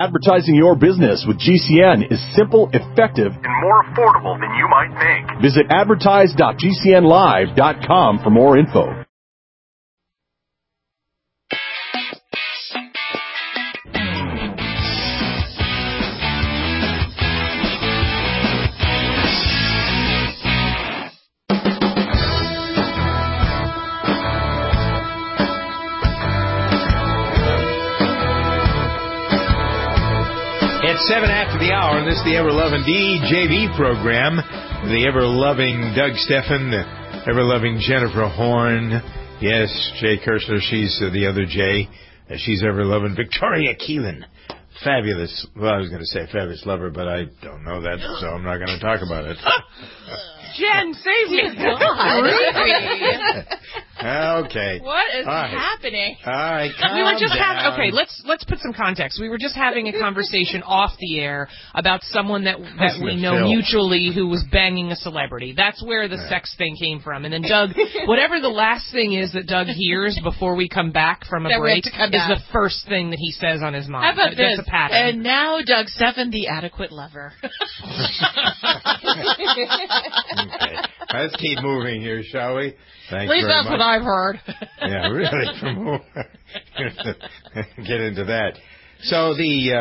Advertising your business with GCN is simple, effective, and more affordable than you might think. Visit advertise.gcnlive.com for more info. It's 7 after the hour, and this is the ever-loving DJV program. The ever-loving Doug Steffen, the ever-loving Jennifer Horn. Yes, Jay Kirshner, she's the other Jay. She's ever-loving Victoria Keelan. Fabulous, well, I was going to say fabulous lover, but I don't know that, so I'm not going to talk about it. Jen, save me. Okay. What is happening? All right, We were just down. okay, let's put some context. We were just having a conversation off the air about someone that we know Phil. mutually who was banging a celebrity. That's where the sex thing came from. And then Doug, whatever the last thing is that Doug hears before we come back from a break is the first thing that he says on his mind. How about That's this? a pattern. And now Doug Steffen, the adequate lover. Okay. Let's keep moving here, shall we? Thanks At least very that's much. what I've heard. Yeah, really. Get into that. So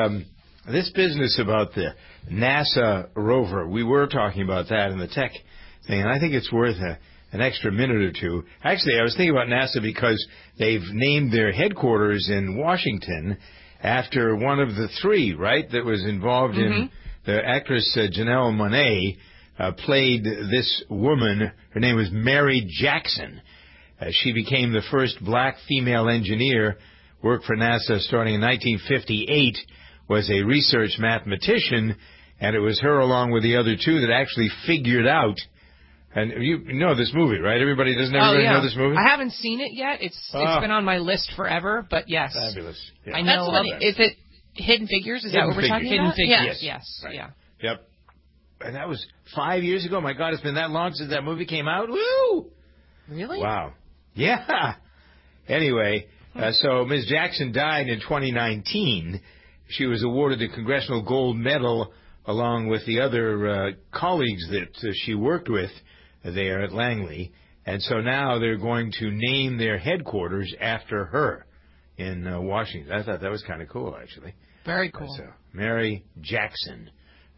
this business about the NASA rover, we were talking about that in the tech thing, and I think it's worth an extra minute or two. Actually, I was thinking about NASA because they've named their headquarters in Washington after one of the three, right, that was involved in the actress Janelle Monáe. Played this woman. Her name was Mary Jackson. She became the first black female engineer, worked for NASA starting in 1958, was a research mathematician, and it was her along with the other two that actually figured out, and you know this movie, right? Everybody know this movie? I haven't seen it yet. It's been on my list forever, but yes. Fabulous. Yeah. I know. Is it Hidden Figures? Is that what we're talking Hidden about? Figures, yes. Right. Yeah. Yep. And that was 5 years ago. My God, it's been that long since that movie came out. Woo! Really? Wow. Yeah. Anyway, so Ms. Jackson died in 2019. She was awarded the Congressional Gold Medal along with the other colleagues that she worked with there at Langley. And so now they're going to name their headquarters after her in Washington. I thought that was kind of cool, actually. Very cool. So Mary Jackson.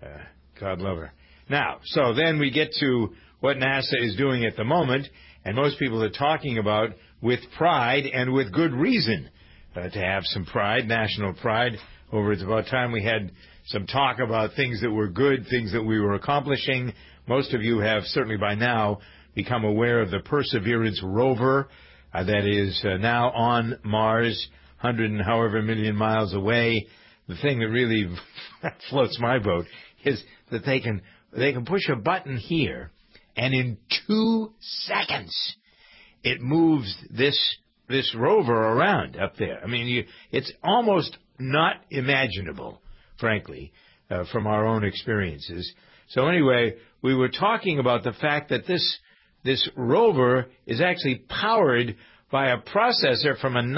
God love her. Now, so then we get to what NASA is doing at the moment, and most people are talking about with pride and with good reason to have some pride, national pride. It's about time we had some talk about things that were good, things that we were accomplishing. Most of you have certainly by now become aware of the Perseverance rover that is now on Mars, 100 and however million miles away. The thing that really floats my boat is that they can push a button here, and in 2 seconds it moves this rover around up there. I mean, it's almost not imaginable, frankly, from our own experiences. So anyway, we were talking about the fact that this rover is actually powered by a processor from a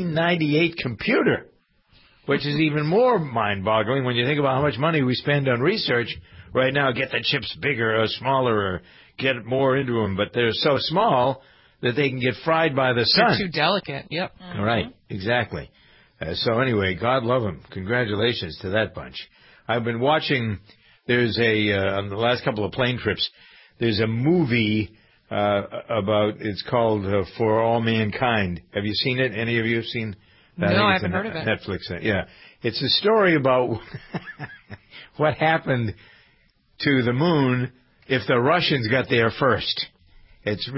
1998 computer, which is even more mind-boggling when you think about how much money we spend on research right now. Get the chips bigger or smaller or get more into them, but they're so small that they can get fried by the sun. They're too delicate, yep. Right, exactly. So anyway, God love them. Congratulations to that bunch. I've been watching, there's on the last couple of plane trips, there's a movie it's called For All Mankind. Have you seen it? Any of you have seen that? No, I haven't heard of it. Netflix. Yeah. It's a story about what happened to the moon if the Russians got there first. It's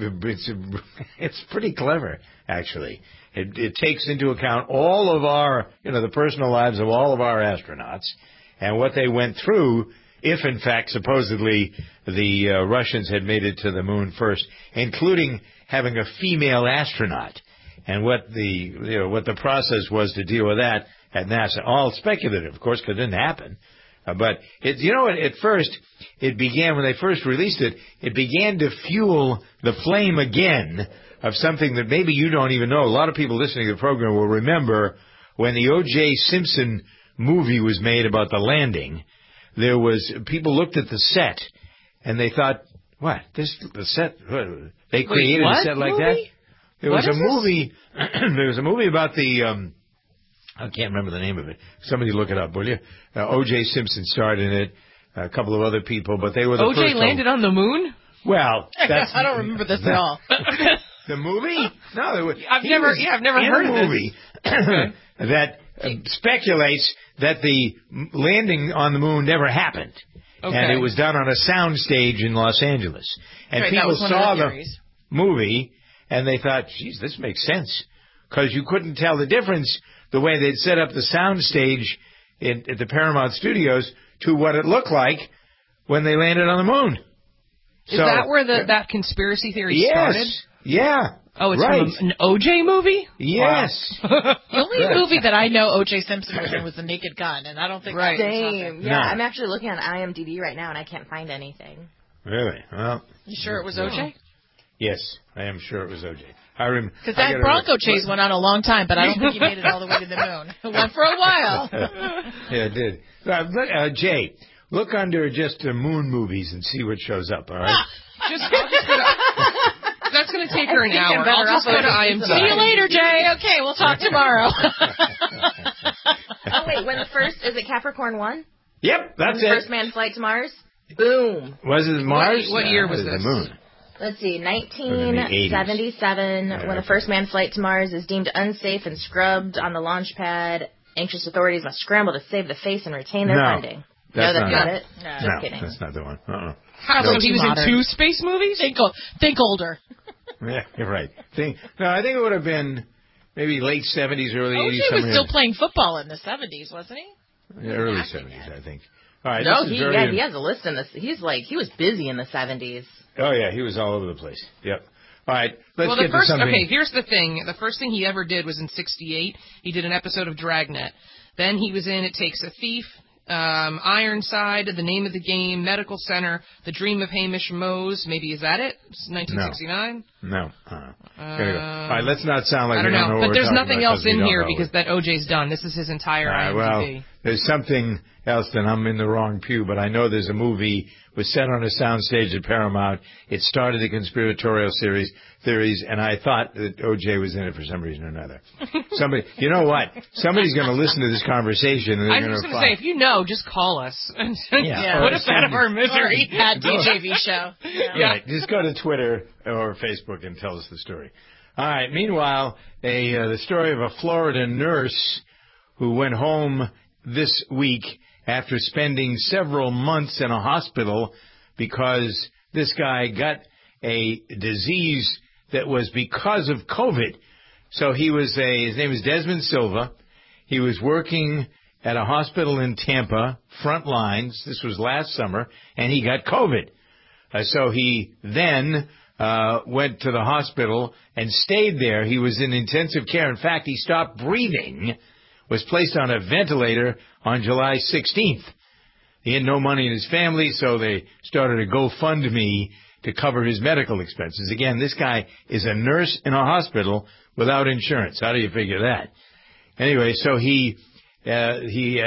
pretty clever, actually. It takes into account all of our, the personal lives of all of our astronauts and what they went through if, in fact, supposedly the Russians had made it to the moon first, including having a female astronaut. And what the process was to deal with that at NASA. All speculative, of course, because it didn't happen. But at first, it began, when they first released it, it began to fuel the flame again of something that maybe you don't even know. A lot of people listening to the program will remember when the O.J. Simpson movie was made about the landing, people looked at the set and they thought, what? The set? They created a set like that? There was a movie. There was a movie about the. I can't remember the name of it. Somebody look it up, will you? O.J. Simpson starred in it. A couple of other people, but they were the first. O.J. landed on the moon? Well, that's. I don't remember this at all. The movie? No, I've never heard of movie that speculates that the landing on the moon never happened. Okay. And it was done on a sound stage in Los Angeles. And people saw the movie, and they thought, geez, this makes sense. Because you couldn't tell the difference the way they'd set up the sound stage at the Paramount Studios to what it looked like when they landed on the moon. Is that where that conspiracy theory started? Yeah. Oh, it's from an O.J. movie? Yes. Wow. The only movie that I know O.J. Simpson was in was The Naked Gun, and I don't think that's Same. Yeah, I'm actually looking on IMDb right now, and I can't find anything. Really? Well. You sure it was O.J.? Yes, I am sure it was O.J. I remember. Because that Bronco chase went on a long time, but I don't think he made it all the way to the moon. It went for a while. Yeah, it did. Jay, look under just moon movies and see what shows up, all right? That's going to take her an hour. I'll just go to IMDb. See you later, Jay. Okay, we'll talk tomorrow. Oh, wait, is it Capricorn 1? Yep, that's it. First man flight to Mars? Boom. Was it Mars? What year was this? The moon. Let's see, 1977, when the first manned flight to Mars is deemed unsafe and scrubbed on the launch pad. Anxious authorities must scramble to save the face and retain their funding. That's not it. No, Just kidding. That's not the one. So he was in 2 space movies? Think older. Yeah, you're right. I think it would have been maybe late 70s, early 80s. O.J. was still playing football in the 70s, wasn't he? Yeah, early 70s, I think. All right. No, he has a list in this. He was busy in the 70s. Oh, yeah, he was all over the place. Yep. All right, let's get to something. Okay, here's the thing. The first thing he ever did was in 1968. He did an episode of Dragnet. Then he was in It Takes a Thief, Ironside, The Name of the Game, Medical Center, The Dream of Hamish Mose. Maybe is that it? 1969? No. All right, let's not sound like I don't know. But there's nothing else in here because that OJ's done. This is his entire IMDb. Well, there's something else that I'm in the wrong pew, but I know there's a movie was set on a soundstage at Paramount. It started the conspiratorial theories, and I thought that O.J. was in it for some reason or another. You know what? Somebody's going to listen to this conversation, and they're going to say, if you know, just call us. Put us out of our misery. At DJV Show. Yeah, just go to Twitter or Facebook and tell us the story. All right, meanwhile, the story of a Florida nurse who went home this week after spending several months in a hospital because this guy got a disease that was because of COVID. So his name is Desmond Silva. He was working at a hospital in Tampa, front lines. This was last summer, and he got COVID. So he then went to the hospital and stayed there. He was in intensive care. In fact, he stopped breathing, was placed on a ventilator on July 16th. He had no money in his family, so they started a GoFundMe to cover his medical expenses. Again, this guy is a nurse in a hospital without insurance. How do you figure that? Anyway, so he had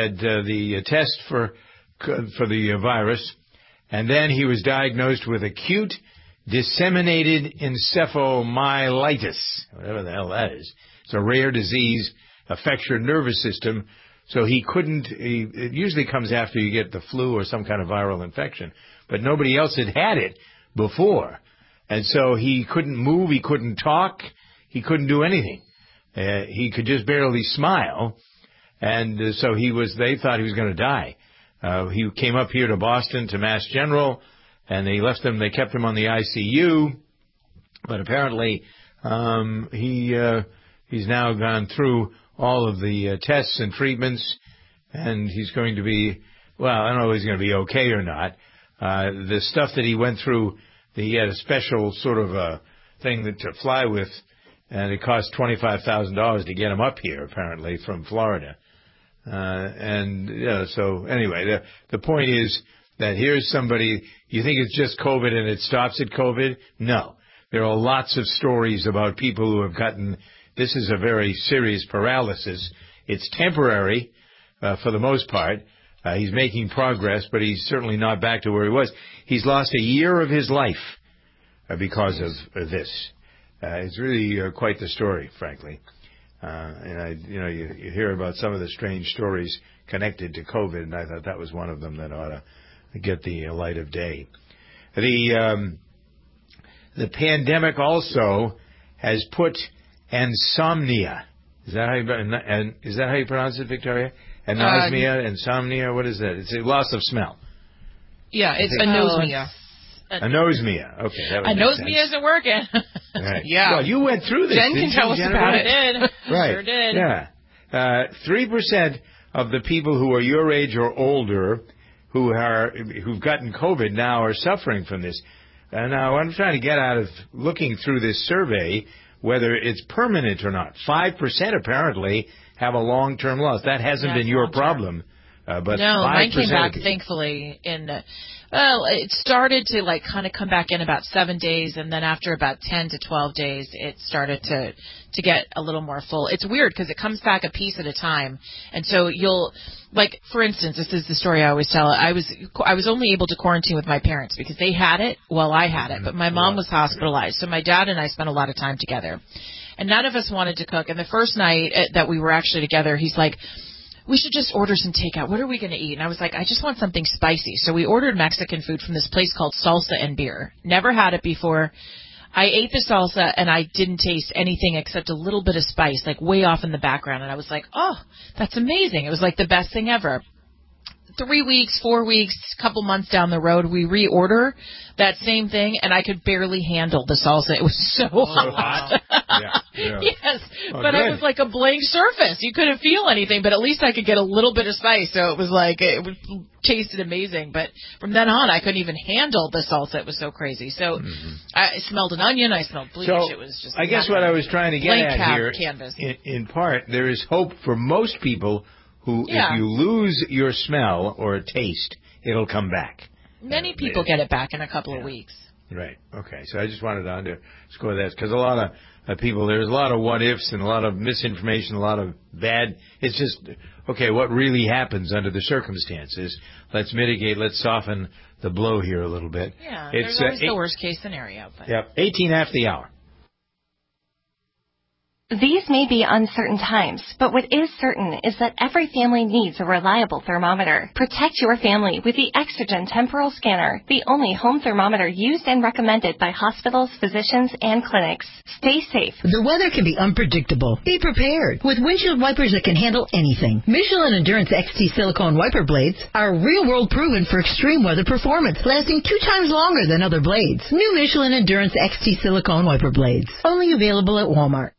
the test for the virus, and then he was diagnosed with acute disseminated encephalomyelitis, whatever the hell that is. It's a rare disease, affects your nervous system. So it usually comes after you get the flu or some kind of viral infection, but nobody else had it before. And so he couldn't move, he couldn't talk, he couldn't do anything. He could just barely smile. And so they thought he was going to die. He came up here to Boston to Mass General, and they kept him on the ICU, but apparently, he's now gone through all of the tests and treatments, and he's going to be, I don't know if he's going to be okay or not. The stuff that he went through, he had a special sort of thing to fly with, and it cost $25,000 to get him up here, apparently, from Florida. So anyway, the point is that here's somebody, you think it's just COVID and it stops at COVID? No. There are lots of stories about people who have this is a very serious paralysis. It's temporary, for the most part. He's making progress, but he's certainly not back to where he was. He's lost a year of his life because of this. It's really quite the story, frankly. And you hear about some of the strange stories connected to COVID, and I thought that was one of them that ought to get the light of day. The pandemic also has put insomnia. Is that how you pronounce it, Victoria? Anosmia, insomnia. What is that? It's a loss of smell. Yeah, it's anosmia. Anosmia. Okay, that would anosmia isn't working. Right. Yeah. Well, you went through this. Jen can tell us about it. I did. Right. Sure did. Yeah. 3% of the people who are your age or older who've gotten COVID now are suffering from this. Now, I'm trying to get out of looking through this survey whether it's permanent or not. 5% apparently have a long-term loss. That hasn't been your problem. But no, mine came back, people. thankfully, it started to kind of come back in about 7 days, and then after about 10 to 12 days, it started to get a little more full. It's weird because it comes back a piece at a time, and so you'll, for instance, this is the story I always tell. I was only able to quarantine with my parents because they had it while I had it, but my mom was hospitalized, so my dad and I spent a lot of time together, and none of us wanted to cook. And the first night that we were actually together, he's like, we should just order some takeout. What are we going to eat? And I was like, I just want something spicy. So we ordered Mexican food from this place called Salsa and Beer. Never had it before. I ate the salsa, and I didn't taste anything except a little bit of spice, way off in the background. And I was like, oh, that's amazing. It was the best thing ever. 3 weeks, 4 weeks, couple months down the road, we reorder that same thing, and I could barely handle the salsa. It was so hot. Yeah. Yes, Oh, but good. it was like a blank surface. You couldn't feel anything, but at least I could get a little bit of spice, so it was tasted amazing. But from then on, I couldn't even handle the salsa. It was so crazy. So I smelled an onion, I smelled bleach. So it was just I guess what I was trying to get blank at here, canvas. in part, there is hope for most people who, if you lose your smell or taste, it'll come back. Many people get it back in a couple of weeks. Right. Okay. So I just wanted to underscore that because a lot of people, there's a lot of what ifs and a lot of misinformation, a lot of bad. It's just, okay, what really happens under the circumstances? Let's mitigate. Let's soften the blow here a little bit. Yeah. It's there's always the worst case scenario. But. Yep. 18 after the hour. These may be uncertain times, but what is certain is that every family needs a reliable thermometer. Protect your family with the Exergen Temporal Scanner, the only home thermometer used and recommended by hospitals, physicians, and clinics. Stay safe. The weather can be unpredictable. Be prepared with windshield wipers that can handle anything. Michelin Endurance XT silicone wiper blades are real-world proven for extreme weather performance, lasting 2 times longer than other blades. New Michelin Endurance XT silicone wiper blades, only available at Walmart.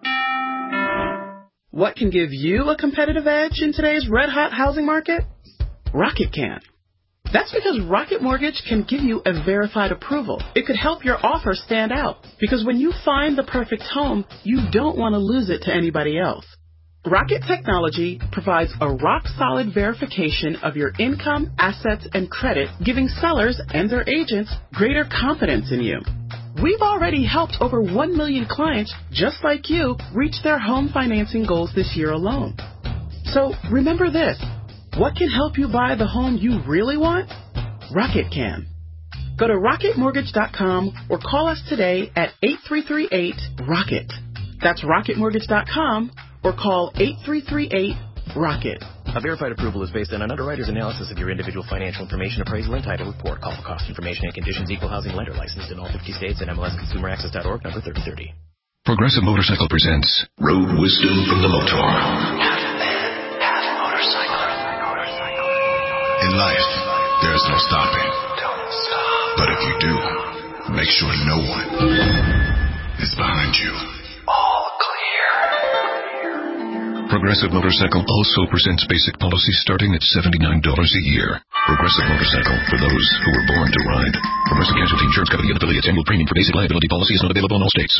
What can give you a competitive edge in today's red-hot housing market? Rocket can. That's because Rocket Mortgage can give you a verified approval. It could help your offer stand out, because when you find the perfect home, you don't want to lose it to anybody else. Rocket Technology provides a rock-solid verification of your income, assets, and credit, giving sellers and their agents greater confidence in you. We've already helped over 1 million clients just like you reach their home financing goals this year alone. So remember this. What can help you buy the home you really want? Rocket can. Go to rocketmortgage.com or call us today at 8338-ROCKET. That's rocketmortgage.com or call 8338-ROCKET. A verified approval is based on an underwriter's analysis of your individual financial information, appraisal, and title report. Call for cost information and conditions. Equal housing lender licensed in all 50 states and MLSConsumerAccess.org, number 3030. Progressive Motorcycle presents Road Wisdom from the Motor. Half man, half motorcycle. In life, there's no stopping. Don't stop. But if you do, make sure no one is behind you. All clear. Progressive Motorcycle also presents basic policies starting at $79 a year. Progressive Motorcycle, for those who were born to ride. Progressive Casualty Insurance Company and affiliates. Annual premium for basic liability policy is not available in all states.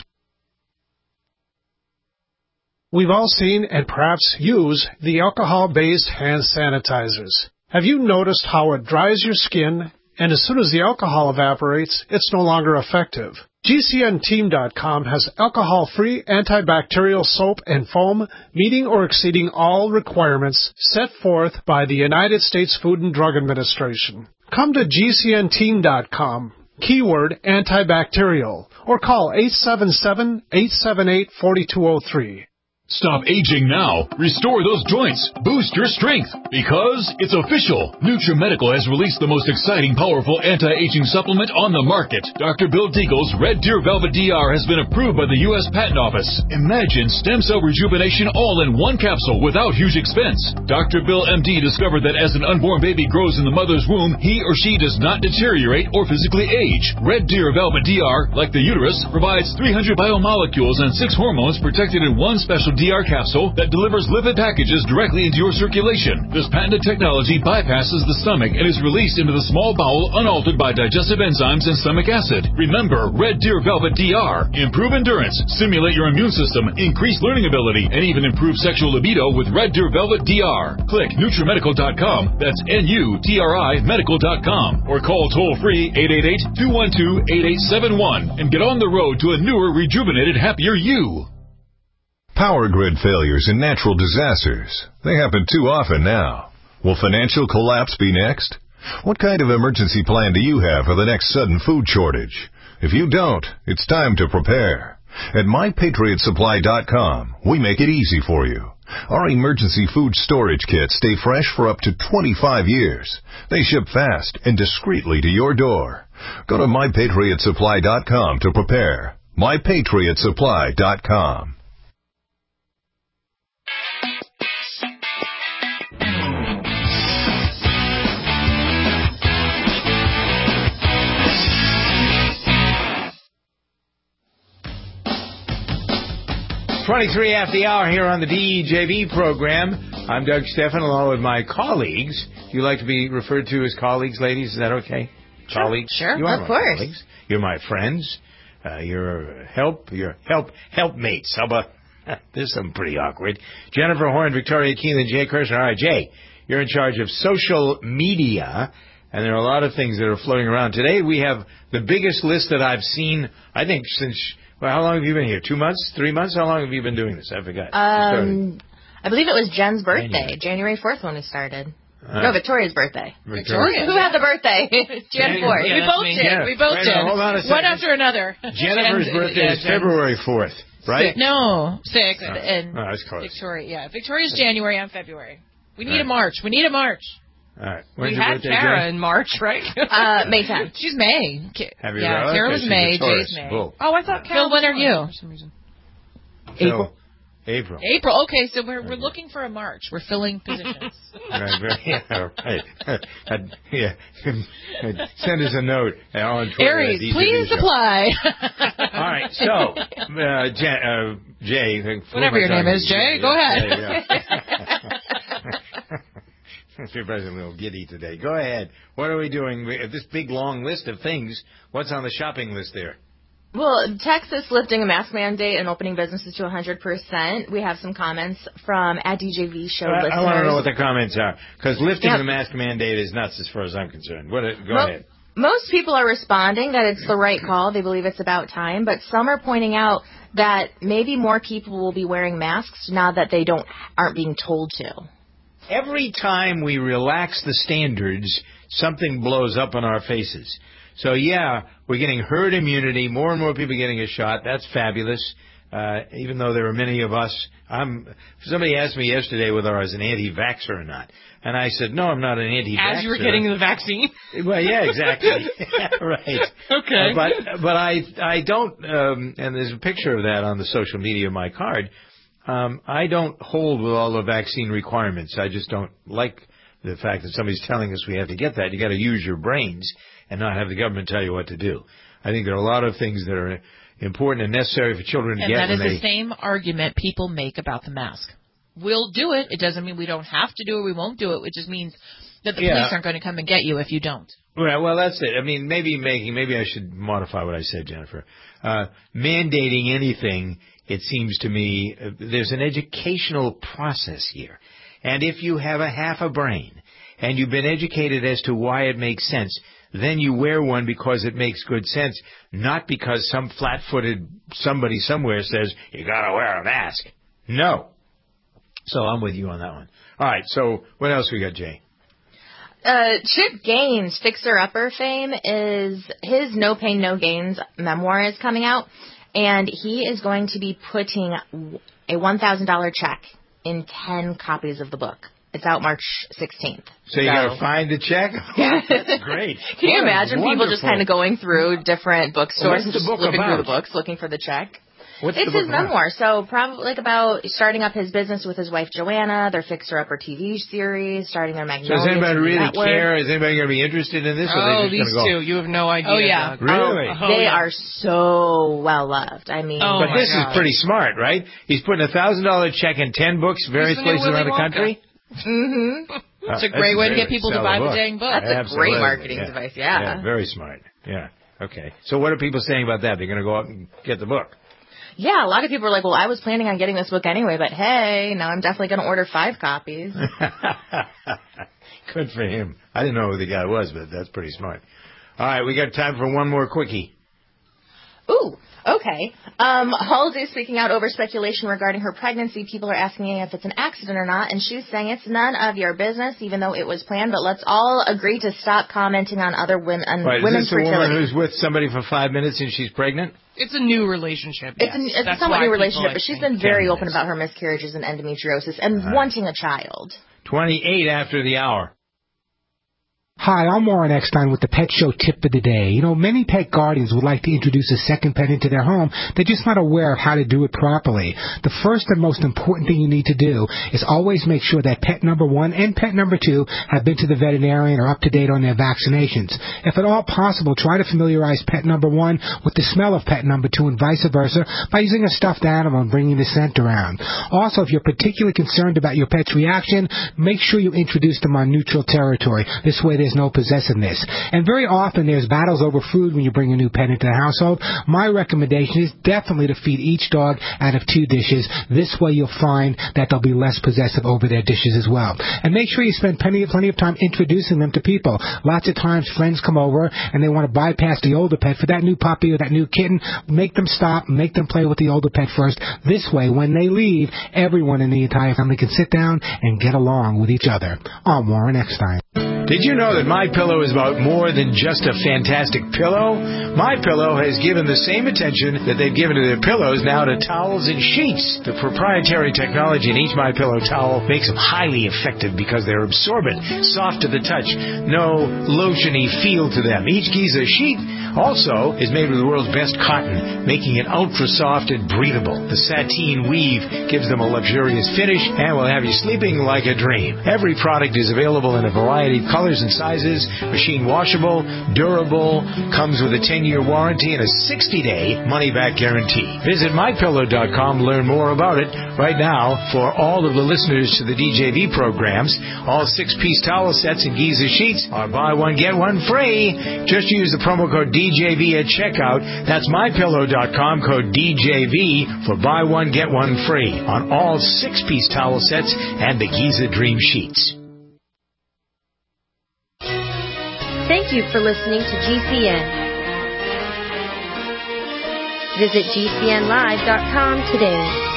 We've all seen and perhaps use the alcohol-based hand sanitizers. Have you noticed how it dries your skin, and as soon as the alcohol evaporates, it's no longer effective? GCNteam.com has alcohol-free antibacterial soap and foam meeting or exceeding all requirements set forth by the United States Food and Drug Administration. Come to GCNteam.com, keyword antibacterial, or call 877-878-4203. Stop aging now. Restore those joints. Boost your strength. Because it's official. NutriMedical has released the most exciting, powerful anti-aging supplement on the market. Dr. Bill Deagle's Red Deer Velvet DR has been approved by the U.S. Patent Office. Imagine stem cell rejuvenation all in one capsule without huge expense. Dr. Bill MD discovered that as an unborn baby grows in the mother's womb, he or she does not deteriorate or physically age. Red Deer Velvet DR, like the uterus, provides 300 biomolecules and 6 hormones protected in one special DR capsule that delivers lipid packages directly into your circulation. This patented technology bypasses the stomach and is released into the small bowel unaltered by digestive enzymes and stomach acid. Remember, Red Deer Velvet DR. Improve endurance, stimulate your immune system, increase learning ability, and even improve sexual libido with Red Deer Velvet DR. Click NutriMedical.com. That's NUTRI Medical.com. Or call toll-free 888-212-8871 and get on the road to a newer, rejuvenated, happier you. Power grid failures and natural disasters. They happen too often now. Will financial collapse be next? What kind of emergency plan do you have for the next sudden food shortage? If you don't, it's time to prepare. At MyPatriotSupply.com, we make it easy for you. Our emergency food storage kits stay fresh for up to 25 years. They ship fast and discreetly to your door. Go to MyPatriotSupply.com to prepare. MyPatriotSupply.com. 23 after the hour here on the DEJB program. I'm Doug Stephan along with my colleagues. Do you like to be referred to as colleagues, ladies? Is that okay? Sure. Colleagues? Sure, You are of my course. colleagues. You're my friends. You're helpmates. How about this? Is something pretty awkward. Jennifer Horn, Victoria Keelan, Jay Kirshner. All right, Jay, you're in charge of social media, and there are a lot of things that are floating around. Today we have the biggest list that I've seen, I think, since... Well, how long have you been here? 2 months? 3 months? How long have you been doing this? I forgot. I believe it was Jen's birthday, January 4th when we started. No, Victoria's birthday. Victoria. Who had the birthday? Jan 4th. We both did. We both did. Hold on a second. One after another. Jennifer's birthday is February 4th, right? No, 6th. And that's close. Victoria's January, I'm February. We need a March. All right. We had Kara in March, right? May 10th. She's May. Have you Kara was May. Jay's May. Oh, I thought Kara Phil, when are you? For some reason. April. Okay, so we're looking for a March. We're filling positions. Right. Send us a note on Twitter. Aries, please apply. All right, so Jay, whatever your name is, Jay, go ahead. Everybody's a little giddy today. Go ahead. What are we doing? This big, long list of things. What's on the shopping list there? Well, Texas lifting a mask mandate and opening businesses to 100%. We have some comments from @DJV show listeners. I want to know what the comments are, because lifting the mask mandate is nuts as far as I'm concerned. Go ahead. Most people are responding that it's the right call. They believe it's about time, but some are pointing out that maybe more people will be wearing masks now that they aren't being told to. Every time we relax the standards, something blows up in our faces. So, yeah, we're getting herd immunity, more and more people getting a shot. That's fabulous, even though there are many of us. Somebody asked me yesterday whether I was an anti-vaxxer or not. And I said, no, I'm not an anti-vaxxer. As you were getting the vaccine? Well, yeah, exactly. Right. Okay. But I don't, and there's a picture of that on the social media of my card. I don't hold with all the vaccine requirements. I just don't like the fact that somebody's telling us we have to get that. You got to use your brains and not have the government tell you what to do. I think there are a lot of things that are important and necessary for children to get. And that is the same argument people make about the mask. We'll do it. It doesn't mean we don't have to do it. We won't do it. It just means that the police aren't going to come and get you if you don't. Well, that's it. I mean, maybe I should modify what I said, Jennifer. Mandating anything, it seems to me, there's an educational process here. And if you have a half a brain and you've been educated as to why it makes sense, then you wear one because it makes good sense, not because some flat-footed somebody somewhere says, you gotta wear a mask. No. So I'm with you on that one. All right, so what else we got, Jay? Chip Gaines, Fixer Upper fame, is his No Pain, No Gains memoir is coming out, and he is going to be putting a $1,000 check in 10 copies of the book. It's out March 16th. So you got to find the check? That's great. Can you imagine people just kind of going through different bookstores and just flipping through the books looking for the check? It's his memoir, so probably like about starting up his business with his wife Joanna, their Fixer Upper TV series, starting their Magnolia. So does anybody really network. care? Is anybody going to be interested in this? Oh, these two. You have no idea. Oh, yeah. Really? They are so well loved. I mean, but this is pretty smart, right? He's putting $1,000 check in 10 books, various places around the country. Mm-hmm. It's a great way to get people to buy the dang book. That's a great marketing device, yeah. Very smart. Yeah. Okay. So what are people saying about that? They're going to go out and get the book. Yeah, a lot of people are like, well, I was planning on getting this book anyway, but hey, now I'm definitely going to order 5 copies. Good for him. I didn't know who the guy was, but that's pretty smart. All right, we got time for one more quickie. Ooh, okay. Halsey's speaking out over speculation regarding her pregnancy. People are asking if it's an accident or not, and she's saying it's none of your business, even though it was planned, but let's all agree to stop commenting on other women, on women's fertility. Is this a woman who's with somebody for 5 minutes and she's pregnant? It's a new relationship. Yes. It's a somewhat new relationship, but she's been very open about her miscarriages and endometriosis and wanting a child. 28 after the hour. Hi, I'm Warren Eckstein with the Pet Show Tip of the Day. You know, many pet guardians would like to introduce a second pet into their home. They're just not aware of how to do it properly. The first and most important thing you need to do is always make sure that pet number 1 and pet number 2 have been to the veterinarian or up to date on their vaccinations. If at all possible, try to familiarize pet number 1 with the smell of pet number 2 and vice versa by using a stuffed animal and bringing the scent around. Also, if you're particularly concerned about your pet's reaction, make sure you introduce them on neutral territory. This way there's no possessiveness. And very often there's battles over food when you bring a new pet into the household. My recommendation is definitely to feed each dog out of 2 dishes. This way you'll find that they'll be less possessive over their dishes as well. And make sure you spend plenty of time introducing them to people. Lots of times friends come over and they want to bypass the older pet for that new puppy or that new kitten. Make them stop, make them play with the older pet first. This way, when they leave, everyone in the entire family can sit down and get along with each other. I'm Warren Eckstein. Did you know that MyPillow is about more than just a fantastic pillow? MyPillow has given the same attention that they've given to their pillows now to towels and sheets. The proprietary technology in each MyPillow towel makes them highly effective because they're absorbent, soft to the touch, no lotiony feel to them. Each Giza sheet also is made with the world's best cotton, making it ultra soft and breathable. The sateen weave gives them a luxurious finish and will have you sleeping like a dream. Every product is available in a variety of colors and sizes, machine washable, durable, comes with a 10-year warranty and a 60-day money-back guarantee. Visit MyPillow.com to learn more about it. Right now, for all of the listeners to the DJV programs, all 6-piece towel sets and Giza sheets are buy one, get one free. Just use the promo code DJV at checkout. That's MyPillow.com, code DJV for buy one, get one free on all 6-piece towel sets and the Giza Dream Sheets. Thank you for listening to GCN. Visit GCNlive.com today.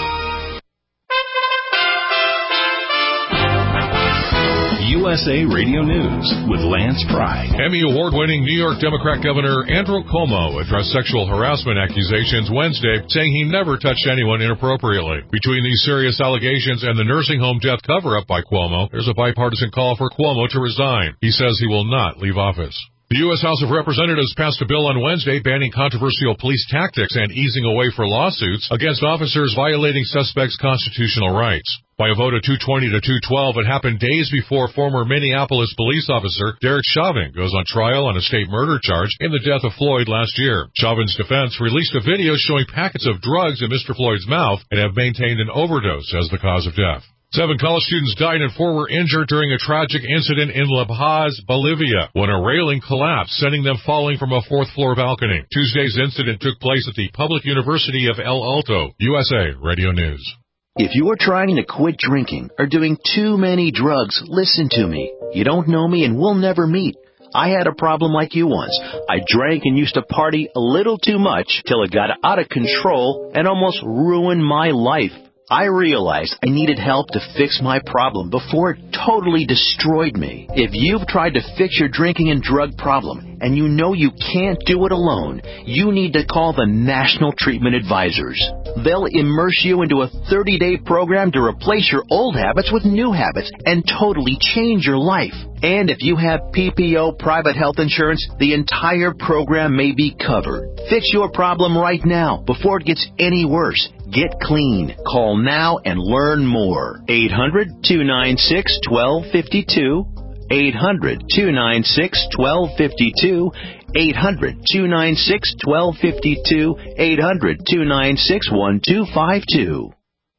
USA Radio News with Lance Pry. Emmy Award-winning New York Democrat Governor Andrew Cuomo addressed sexual harassment accusations Wednesday, saying he never touched anyone inappropriately. Between these serious allegations and the nursing home death cover-up by Cuomo, there's a bipartisan call for Cuomo to resign. He says he will not leave office. The U.S. House of Representatives passed a bill on Wednesday banning controversial police tactics and easing away for lawsuits against officers violating suspects' constitutional rights. By a vote of 220 to 212, it happened days before former Minneapolis police officer Derek Chauvin goes on trial on a state murder charge in the death of Floyd last year. Chauvin's defense released a video showing packets of drugs in Mr. Floyd's mouth and have maintained an overdose as the cause of death. 7 college students died and 4 were injured during a tragic incident in La Paz, Bolivia, when a railing collapsed, sending them falling from a 4th-floor balcony. Tuesday's incident took place at the Public University of El Alto. USA Radio News. If you are trying to quit drinking or doing too many drugs, listen to me. You don't know me and we'll never meet. I had a problem like you once. I drank and used to party a little too much till it got out of control and almost ruined my life. I realized I needed help to fix my problem before it totally destroyed me. If you've tried to fix your drinking and drug problem and you know you can't do it alone, you need to call the National Treatment Advisors. They'll immerse you into a 30-day program to replace your old habits with new habits and totally change your life. And if you have PPO private health insurance, the entire program may be covered. Fix your problem right now before it gets any worse. Get clean. Call now and learn more. 800-296-1252. 800-296-1252. 800-296-1252. 800-296-1252.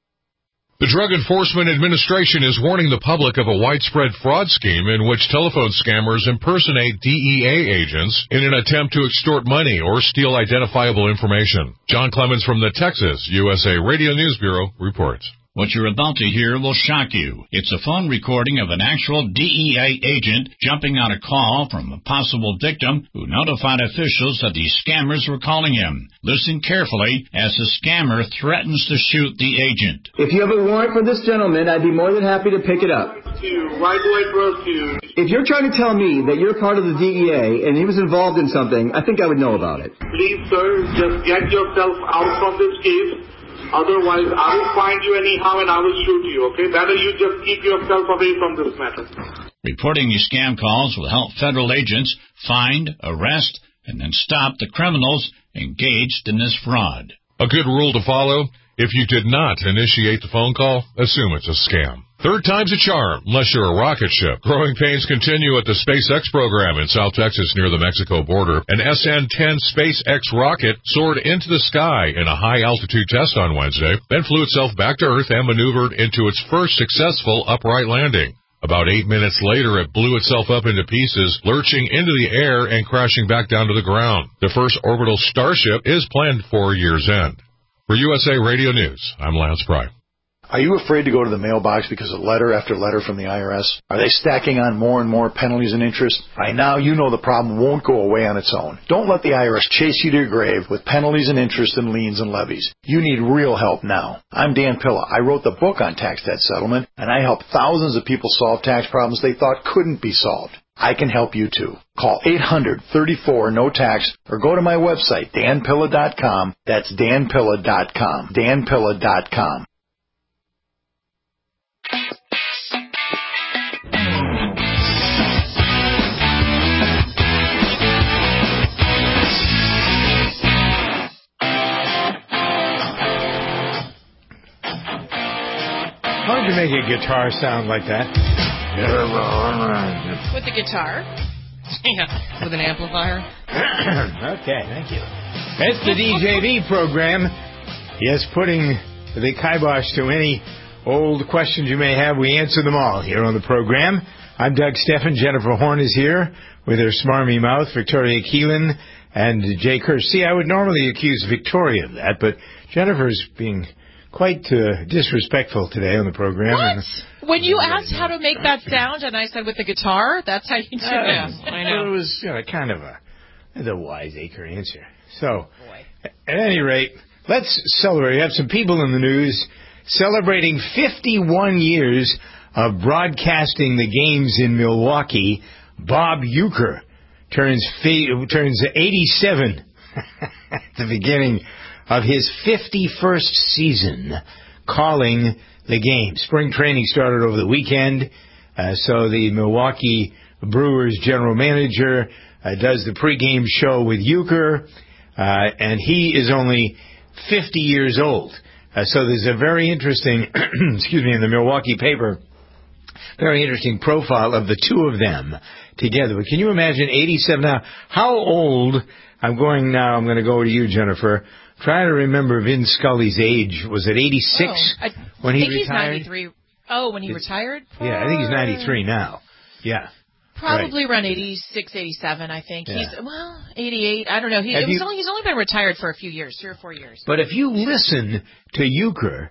The Drug Enforcement Administration is warning the public of a widespread fraud scheme in which telephone scammers impersonate DEA agents in an attempt to extort money or steal identifiable information. John Clemens from the Texas USA Radio News Bureau reports. What you're about to hear will shock you. It's a phone recording of an actual DEA agent jumping on a call from a possible victim who notified officials that these scammers were calling him. Listen carefully as the scammer threatens to shoot the agent. If you have a warrant for this gentleman, I'd be more than happy to pick it up. Why do I prosecute? If you're trying to tell me that you're part of the DEA and he was involved in something, I think I would know about it. Please, sir, just get yourself out from this case. Otherwise, I will find you anyhow and I will shoot you, okay? Better you just keep yourself away from this matter. Reporting these scam calls will help federal agents find, arrest, and then stop the criminals engaged in this fraud. A good rule to follow: if you did not initiate the phone call, assume it's a scam. Third time's a charm, unless you're a rocket ship. Growing pains continue at the SpaceX program in South Texas near the Mexico border. An SN-10 SpaceX rocket soared into the sky in a high-altitude test on Wednesday, then flew itself back to Earth and maneuvered into its first successful upright landing. About 8 minutes later, it blew itself up into pieces, lurching into the air and crashing back down to the ground. The first orbital Starship is planned for year's end. For USA Radio News, I'm Lance Pry. Are you afraid to go to the mailbox because of letter after letter from the IRS? Are they stacking on more and more penalties and interest? By now, you know the problem won't go away on its own. Don't let the IRS chase you to your grave with penalties and interest and liens and levies. You need real help now. I'm Dan Pilla. I wrote the book on tax debt settlement, and I help thousands of people solve tax problems they thought couldn't be solved. I can help you too. Call 800-34-NO-TAX or go to my website, danpilla.com. That's danpilla.com. danpilla.com. How would you make a guitar sound like that? With the guitar? Yeah, with an amplifier. Okay, thank you. That's the DJV program. Yes, putting the kibosh to any old questions you may have. We answer them all here on the program. I'm Doug Steffen. Jennifer Horn is here with her smarmy mouth. Victoria Keelan and Jay Kirsch. See, I would normally accuse Victoria of that, but Jennifer's being quite disrespectful today on the program. What? When you asked how to make that sound, and I said with the guitar, that's how you do it. I know. It was kind of a wiseacre answer. So, at any rate, let's celebrate. We have some people in the news celebrating 51 years of broadcasting the games in Milwaukee. Bob Uecker turns 87 at the beginning of his 51st season calling the game. Spring training started over the weekend, so the Milwaukee Brewers general manager does the pregame show with Uecker, and he is only 50 years old. So there's a very interesting, in the Milwaukee paper, very interesting profile of the two of them together. But can you imagine 87 now? How old? I'm going to go to you, Jennifer. Trying to remember Vin Scully's age. Was it 86 when he retired? He's 93. Oh, when he retired? Yeah, I think he's 93 now. Yeah. Probably around 86, 87, I think. Yeah. He's 88. I don't know. He's only been retired for a few years, 3 or 4 years. But if you listen to Uecker,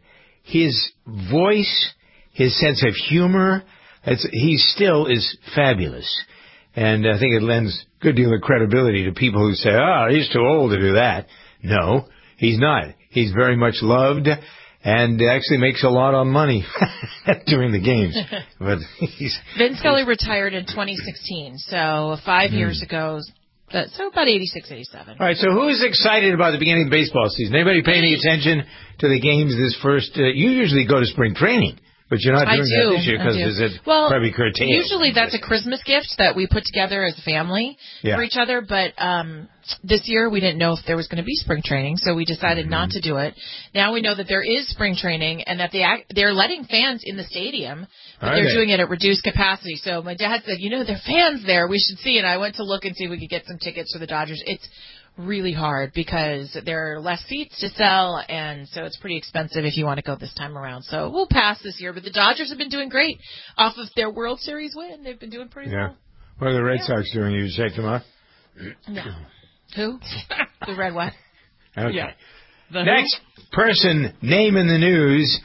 his voice, his sense of humor, he still is fabulous. And I think it lends a good deal of credibility to people who say, he's too old to do that. No, he's not. He's very much loved and actually makes a lot of money during the games. But Vin Scully retired in 2016, so 5 years ago. So about 86, 87. All right, so who is excited about the beginning of the baseball season? Anybody paying any attention to the games this first? You usually go to spring training. But you're not doing that this year because it's probably curtailed. Usually that's a Christmas gift that we put together as a family for each other. But this year we didn't know if there was going to be spring training, so we decided not to do it. Now we know that there is spring training and that they're letting fans in the stadium, but they're doing it at reduced capacity. So my dad said, there are fans there. We should see. And I went to look and see if we could get some tickets for the Dodgers. It's really hard because there are less seats to sell, and so it's pretty expensive if you want to go this time around. So we'll pass this year, but the Dodgers have been doing great off of their World Series win. They've been doing pretty well. What are the Red Sox doing? You checked them out? No. Who? The Red what? Okay. Yeah. Next person, name in the news,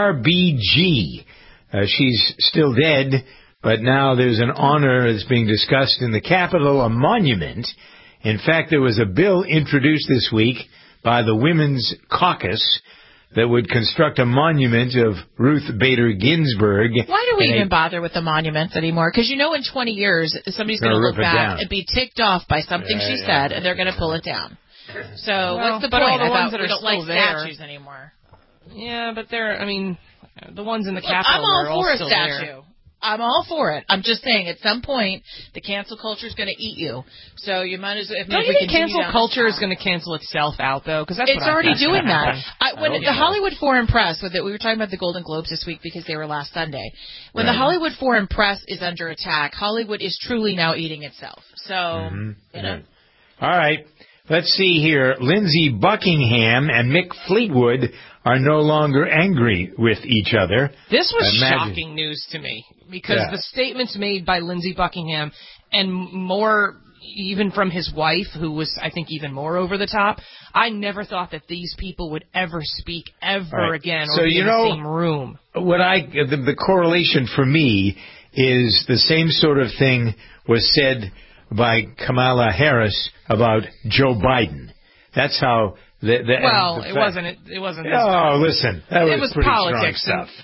RBG. She's still dead, but now there's an honor that's being discussed in the Capitol, a monument. In fact, there was a bill introduced this week by the Women's Caucus that would construct a monument of Ruth Bader Ginsburg. Why do we even bother with the monuments anymore? Because in 20 years, somebody's going to look back and be ticked off by something she said, and they're going to pull it down. So what's the point? All the ones that we are don't like there. statues anymore. Yeah, but the ones in the Capitol are all still there. I'm all for a statue. I'm all for it. I'm just saying, at some point, the cancel culture is going to eat you. So you might as well. Don't you think cancel culture is going to cancel itself out, though? Because it's already doing that. When the Hollywood Foreign Press, we were talking about the Golden Globes this week because they were last Sunday. When the Hollywood Foreign Press is under attack, Hollywood is truly now eating itself. So, All right. Let's see here. Lindsey Buckingham and Mick Fleetwood are no longer angry with each other. This was shocking news to me because the statements made by Lindsey Buckingham and more even from his wife, who was, I think, even more over the top, I never thought that these people would ever speak ever again or be in the same room. The correlation for me is the same sort of thing was said by Kamala Harris about Joe Biden. That's how it wasn't. Oh, listen, that it was pretty politics strong stuff.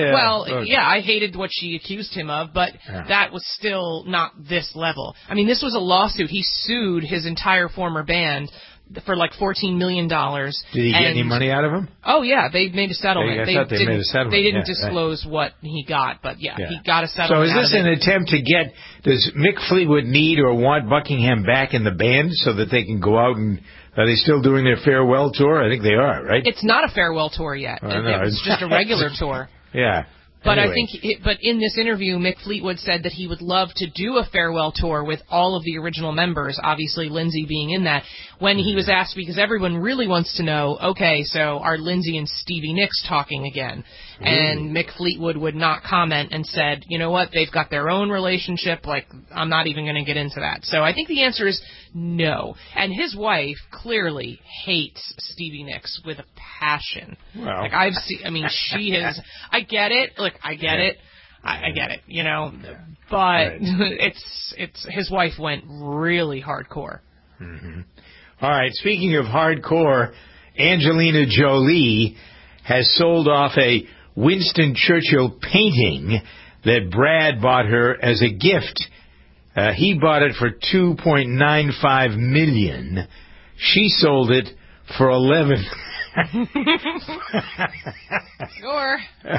I hated what she accused him of, but that was still not this level. I mean, this was a lawsuit. He sued his entire former band for like $14 million. Did he get any money out of him? Oh, yeah, they made a settlement. They made a settlement. They didn't disclose what he got, but he got a settlement. So is this an attempt to does Mick Fleetwood need or want Buckingham back in the band so that they can go out and, are they still doing their farewell tour? I think they are, right? It's not a farewell tour yet. It's just a regular tour. Yeah. But anyway. I think, but in this interview, Mick Fleetwood said that he would love to do a farewell tour with all of the original members, obviously Lindsey being in that. When he was asked, because everyone really wants to know, okay, so are Lindsey and Stevie Nicks talking again? And Mick Fleetwood would not comment and said, you know what, they've got their own relationship, like, I'm not even going to get into that. So I think the answer is no. And his wife clearly hates Stevie Nicks with a passion. Well. Like, she is, I get it. Look, I get it. I get it, you know, but it's his wife went really hardcore. Mm-hmm. All right, speaking of hardcore, Angelina Jolie has sold off a Winston Churchill painting that Brad bought her as a gift. He bought it for $2.95 million. She sold it for $11. Sure.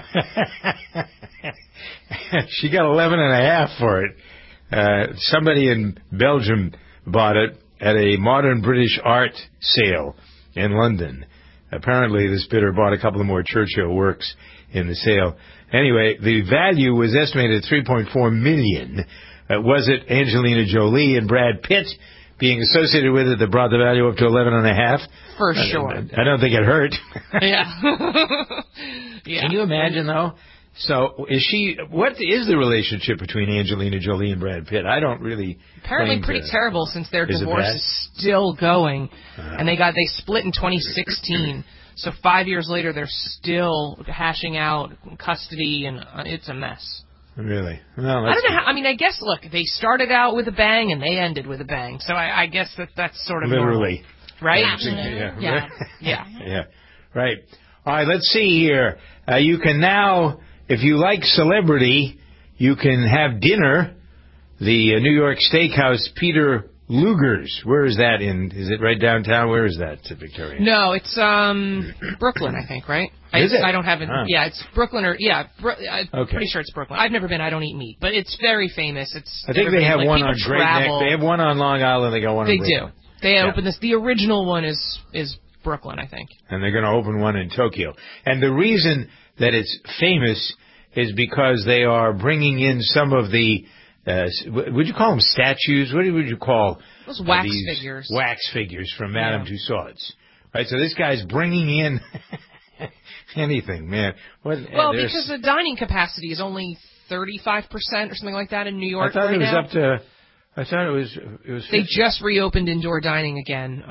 She got 11.5 for it. Somebody in Belgium bought it at a modern British art sale in London. Apparently, this bidder bought a couple of more Churchill works in the sale. Anyway, the value was estimated at $3.4 million. Was it Angelina Jolie and Brad Pitt being associated with it that brought the value up to 11.5? For sure. I don't think it hurt. Yeah. Can you imagine, though? So, what is the relationship between Angelina Jolie and Brad Pitt? I don't really. Apparently pretty terrible since their divorce is still going. And they split in 2016. So 5 years later, they're still hashing out custody, and it's a mess. Really? No, I don't know how, I guess, look, they started out with a bang and they ended with a bang. So I guess that's sort of literally. Normal, right? Yeah. Yeah. Yeah. Right. All right, let's see here. You can now, if you like celebrity, you can have dinner. The New York Steakhouse, Peter Luger's. Where is that is it right downtown? Where is that, Victoria? No, it's Brooklyn, I think, right? Is it? I don't have it. Huh. Yeah, it's Brooklyn I'm pretty sure it's Brooklyn. I've never been. I don't eat meat, but it's very famous. I think they have one on Great Neck. They have one on Long Island. They got one. They in Brooklyn. do. They open this. The original one is Brooklyn, I think. And they're going to open one in Tokyo. And the reason that it's famous is because they are bringing in some of the. Would you call them statues? What would you call those wax these figures? Wax figures from Madame Tussauds. Right. So this guy's bringing in. Anything, man. Because the dining capacity is only 35% or something like that in New York. I thought right it was now. up to. I thought it was. 50. They just reopened indoor dining again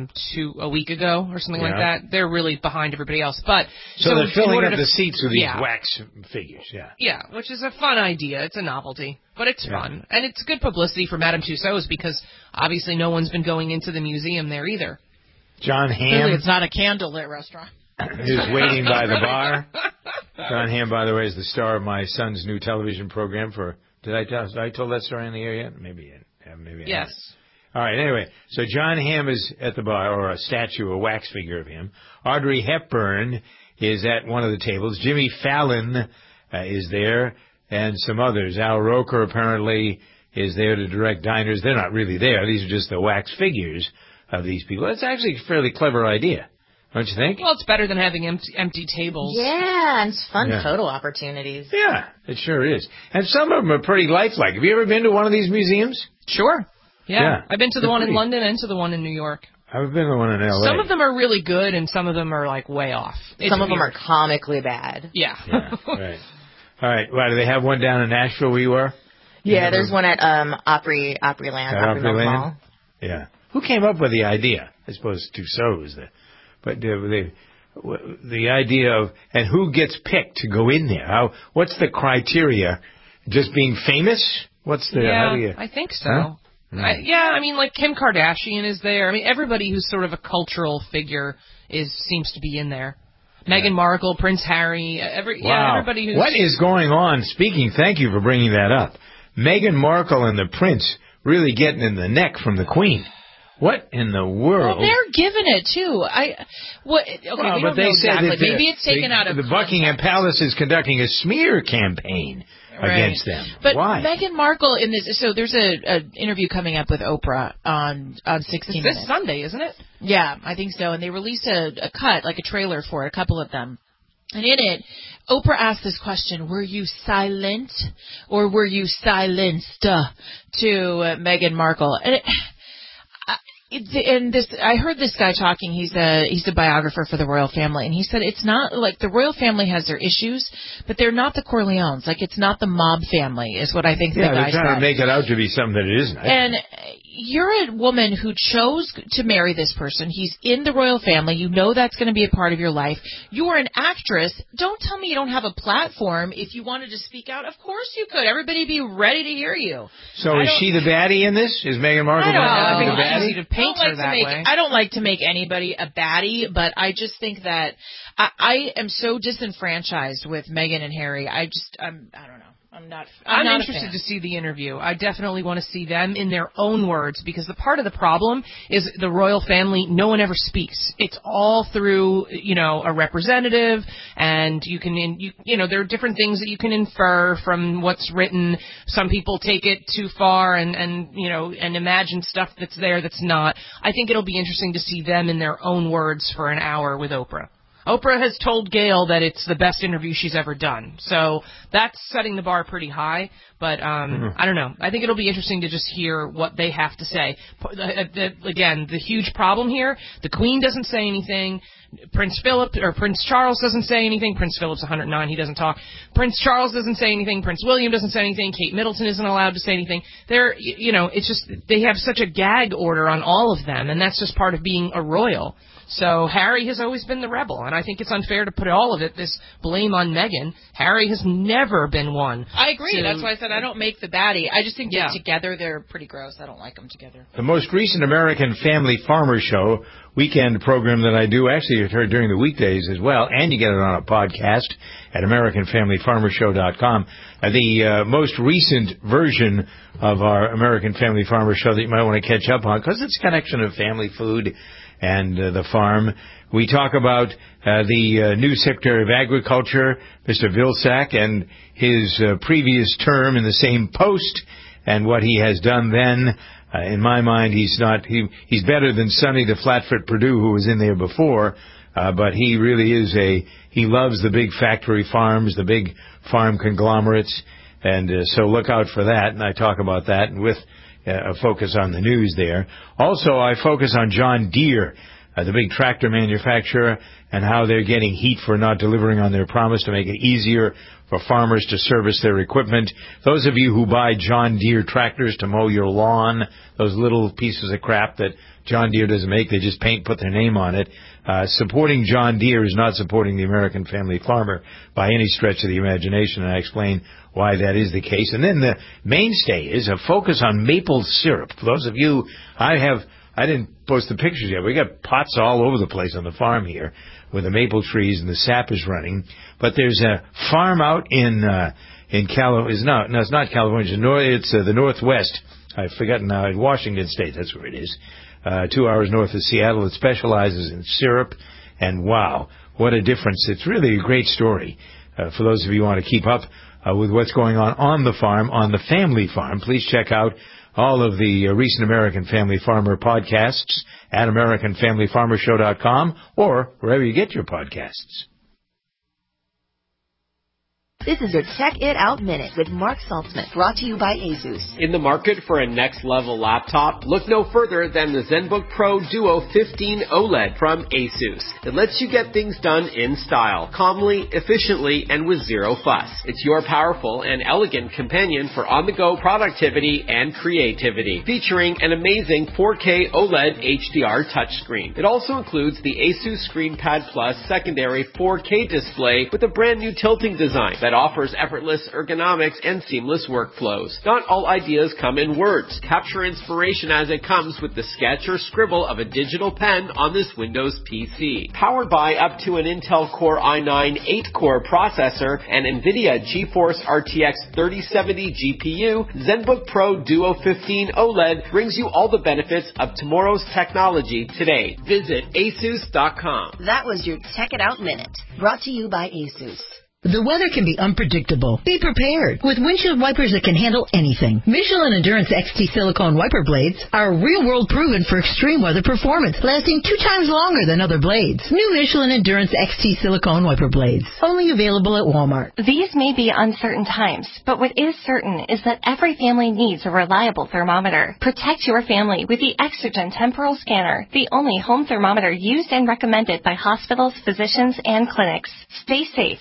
a week ago or something like that. They're really behind everybody else, but so they're filling up the seats with these wax figures. Yeah, which is a fun idea. It's a novelty, but it's fun and it's good publicity for Madame Tussauds because obviously no one's been going into the museum there either. John Hamm. Clearly, it's not a candlelit restaurant. Who's waiting by the bar. John Hamm, by the way, is the star of my son's new television program for... Did I told that story in the air yet? Maybe yes. All right, anyway. So John Hamm is at the bar, or a statue, a wax figure of him. Audrey Hepburn is at one of the tables. Jimmy Fallon is there, and some others. Al Roker apparently is there to direct diners. They're not really there. These are just the wax figures of these people. That's actually a fairly clever idea. Don't you think? Well, it's better than having empty tables. Yeah, and it's fun photo opportunities. Yeah, it sure is. And some of them are pretty lifelike. Have you ever been to one of these museums? Sure. Yeah. I've been to the one in London and to the one in New York. I've been to the one in L.A. Some of them are really good, and some of them are, like, way off. Some of them are comically bad. Yeah. Right. All right. Well, do they have one down in Nashville where you are? Yeah, there's one at Opryland. Opryland? Yeah. Who came up with the idea? I suppose Tussauds was there. But the idea of, and who gets picked to go in there? What's the criteria? Just being famous? What's the, how do you? I think so. Huh? Like Kim Kardashian is there. I mean, everybody who's sort of a cultural figure seems to be in there. Meghan Markle, Prince Harry, everybody who's... What is going on? Thank you for bringing that up. Meghan Markle and the Prince really getting in the neck from the Queen. What in the world? Well, they're giving it, too. We don't know exactly. Maybe it's taken out of the Buckingham Palace is conducting a smear campaign against them. But why? Meghan Markle in this... So there's an interview coming up with Oprah on 60 Minutes. This Sunday, isn't it? Yeah, I think so. And they released a cut, like a trailer for it, a couple of them. And in it, Oprah asked this question, were you silent or were you silenced to Meghan Markle? And I heard this guy talking. He's a biographer for the royal family, and he said it's not like the royal family has their issues, but they're not the Corleones. Like it's not the mob family, is what I think the guy said. Yeah, they're trying to make it out to be something that it isn't. And you're a woman who chose to marry this person. He's in the royal family. You know that's going to be a part of your life. You're an actress. Don't tell me you don't have a platform. If you wanted to speak out, of course you could. Everybody be ready to hear you. So is she the baddie in this? Is Meghan Markle the baddie? I don't like to make anybody a baddie, but I just think that I am so disenfranchised with Meghan and Harry. I don't know. I'm not interested to see the interview. I definitely want to see them in their own words, because the part of the problem is the royal family, no one ever speaks. It's all through, a representative, and there are different things that you can infer from what's written. Some people take it too far and imagine stuff that's there that's not. I think it'll be interesting to see them in their own words for an hour with Oprah. Oprah has told Gayle that it's the best interview she's ever done. So that's setting the bar pretty high. But I don't know. I think it'll be interesting to just hear what they have to say. Again, the huge problem here, the Queen doesn't say anything. Prince Charles doesn't say anything. Prince Philip's 109. He doesn't talk. Prince Charles doesn't say anything. Prince William doesn't say anything. Kate Middleton isn't allowed to say anything. It's just they have such a gag order on all of them, and that's just part of being a royal. So Harry has always been the rebel, and I think it's unfair to put all of this blame on Meghan. Harry has never been one. I agree. That's why I said I don't make the baddie. I just think that together they're pretty gross. I don't like them together. The most recent American Family Farmer Show weekend program that I do, actually it's heard during the weekdays as well, and you get it on a podcast at AmericanFamilyFarmerShow.com. The most recent version of our American Family Farmer Show that you might want to catch up on, because it's a connection of family food and the farm. We talk about the new Secretary of Agriculture, Mr. Vilsack, and his previous term in the same post, and what he has done then. In my mind, he's better than Sonny the Flatfoot Purdue, who was in there before, but he really is he loves the big factory farms, the big farm conglomerates, and so look out for that, and I talk about that with a focus on the news there. Also, I focus on John Deere, the big tractor manufacturer, and how they're getting heat for not delivering on their promise to make it easier for farmers to service their equipment. Those of you who buy John Deere tractors to mow your lawn, those little pieces of crap that John Deere doesn't make, they just put their name on it. Supporting John Deere is not supporting the American family farmer by any stretch of the imagination, and I explain why that is the case. And then the mainstay is a focus on maple syrup. For those of you, I didn't post the pictures yet. We got pots all over the place on the farm here with the maple trees, and the sap is running. But there's a farm out in California. No, it's not California. It's the Northwest. I've forgotten now. In Washington State, that's where it is. 2 hours north of Seattle. It specializes in syrup, and wow, what a difference. It's really a great story. For those of you who want to keep up with what's going on the farm, on the family farm, please check out all of the recent American Family Farmer podcasts at AmericanFamilyFarmerShow.com or wherever you get your podcasts. This is your Check It Out Minute with Mark Saltzman, brought to you by ASUS. In the market for a next-level laptop, look no further than the ZenBook Pro Duo 15 OLED from ASUS. It lets you get things done in style, calmly, efficiently, and with zero fuss. It's your powerful and elegant companion for on-the-go productivity and creativity, featuring an amazing 4K OLED HDR touchscreen. It also includes the ASUS ScreenPad Plus secondary 4K display with a brand new tilting design that offers effortless ergonomics and seamless workflows. Not all ideas come in words. Capture inspiration as it comes with the sketch or scribble of a digital pen on this Windows PC. Powered by up to an Intel Core i9 8-core processor and NVIDIA GeForce RTX 3070 GPU, ZenBook Pro Duo 15 OLED brings you all the benefits of tomorrow's technology today. Visit ASUS.com. That was your Check It Out Minute, brought to you by ASUS. The weather can be unpredictable. Be prepared with windshield wipers that can handle anything. Michelin Endurance XT silicone wiper blades are real-world proven for extreme weather performance, lasting 2 times longer than other blades. New Michelin Endurance XT silicone wiper blades, only available at Walmart. These may be uncertain times, but what is certain is that every family needs a reliable thermometer. Protect your family with the Exergen Temporal Scanner, the only home thermometer used and recommended by hospitals, physicians, and clinics. Stay safe.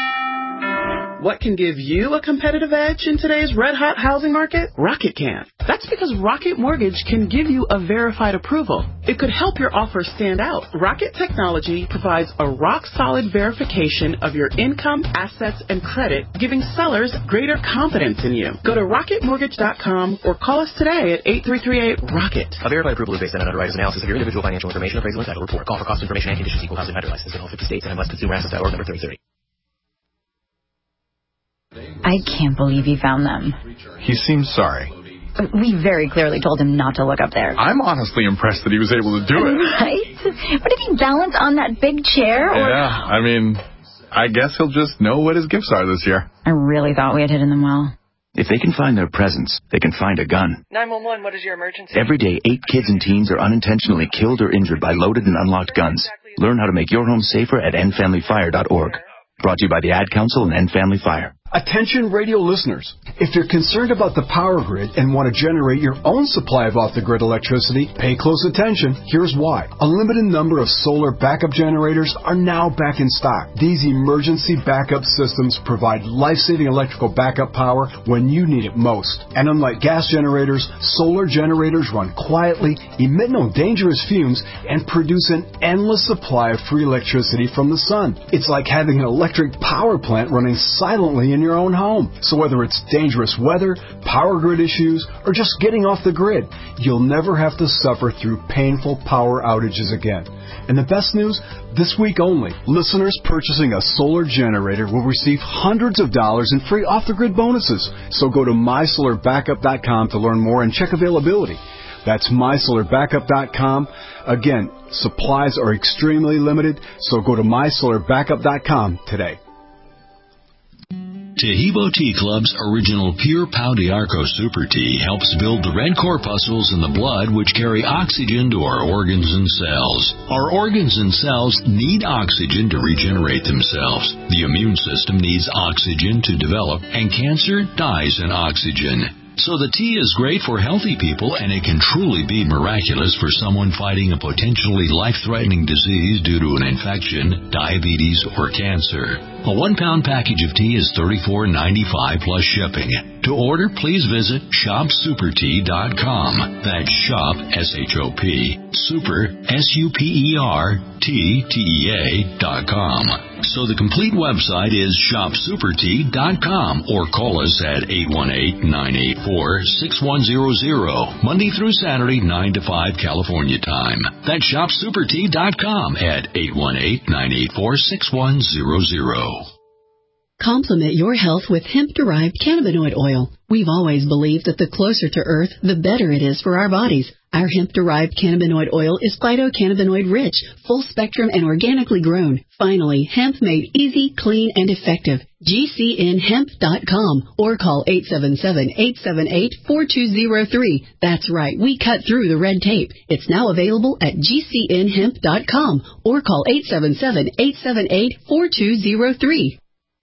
What can give you a competitive edge in today's red-hot housing market? Rocket can. That's because Rocket Mortgage can give you a verified approval. It could help your offer stand out. Rocket Technology provides a rock-solid verification of your income, assets, and credit, giving sellers greater confidence in you. Go to rocketmortgage.com or call us today at 8338-ROCKET. A verified approval is based on an underwriter's analysis of your individual financial information, appraisal, and title report. Call for cost information and conditions. Equal housing lender license in all 50 states and MLSConsumerAccess.org number 3030. I can't believe he found them. He seems sorry. We very clearly told him not to look up there. I'm honestly impressed that he was able to do it. Right? But did he balance on that big chair? Or... Yeah, I mean, I guess he'll just know what his gifts are this year. I really thought we had hidden them well. If they can find their presents, they can find a gun. 911, what is your emergency? Every day, 8 kids and teens are unintentionally killed or injured by loaded and unlocked guns. Learn how to make your home safer at endfamilyfire.org. Brought to you by the Ad Council and End Family Fire. Attention radio listeners. If you're concerned about the power grid and want to generate your own supply of off-the-grid electricity, pay close attention. Here's why. A limited number of solar backup generators are now back in stock. These emergency backup systems provide life-saving electrical backup power when you need it most. And unlike gas generators, solar generators run quietly, emit no dangerous fumes, and produce an endless supply of free electricity from the sun. It's like having an electric power plant running silently in your own home. So whether it's dangerous weather, power grid issues, or just getting off the grid, you'll never have to suffer through painful power outages again. And the best news, this week only, listeners purchasing a solar generator will receive hundreds of dollars in free off-the-grid bonuses. So go to mysolarbackup.com to learn more and check availability. That's mysolarbackup.com. Again, supplies are extremely limited, so go to mysolarbackup.com today. Tehibo Tea Club's original Pure Pau d'Arco Super Tea helps build the red corpuscles in the blood which carry oxygen to our organs and cells. Our organs and cells need oxygen to regenerate themselves. The immune system needs oxygen to develop, and cancer dies in oxygen. So the tea is great for healthy people, and it can truly be miraculous for someone fighting a potentially life-threatening disease due to an infection, diabetes, or cancer. A 1-pound package of tea is $34.95 plus shipping. To order, please visit shopsupertea.com. That's shop, S-H-O-P, super, S-U-P-E-R-T-T-E-A.com. So the complete website is shopsupertea.com, or call us at 818-984-6100, Monday through Saturday, 9 to 5 California time. That's shopsupertea.com at 818-984-6100. Complement your health with hemp-derived cannabinoid oil. We've always believed that the closer to Earth, the better it is for our bodies. Our hemp-derived cannabinoid oil is phytocannabinoid-rich, full-spectrum, and organically grown. Finally, hemp made easy, clean, and effective. GCNhemp.com or call 877-878-4203. That's right, we cut through the red tape. It's now available at GCNhemp.com or call 877-878-4203.